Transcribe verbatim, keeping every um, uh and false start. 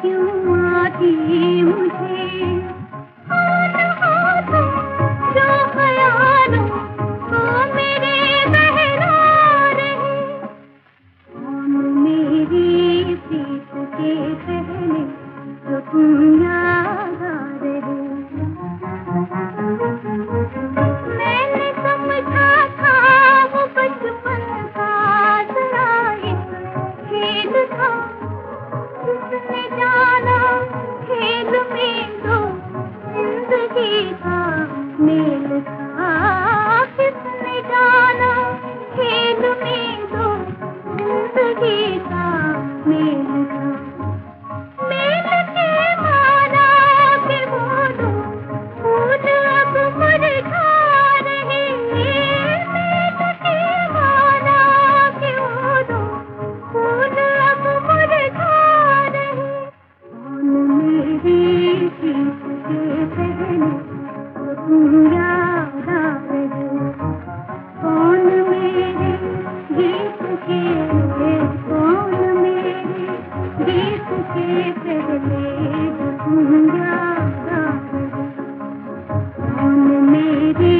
क्यों आती मुझे कौन हो तुम जो ख्यालों को मेरे बहला रहे। कौन मेरी प्रीत के पहले जो तुम याद आ रहे। मैंने समझा था वो बचपन का जरा एक खेल था, किसने जाना खेल में तो जिंदगी का मेल था। किसने जाना खेल में तो जिंदगी का मेल था। मेल के मारा के बोलो फूल अब मुरझा रहे। मेल के मारा के बोलो फूल अब मुरझा रहे। कौन मेरी प्रीत के पहले तो तुम याद आ रहे। कौन मेरे गीत के कौन मेरे गीत के पहले जो तुम याद आ रहे। कौन मेरी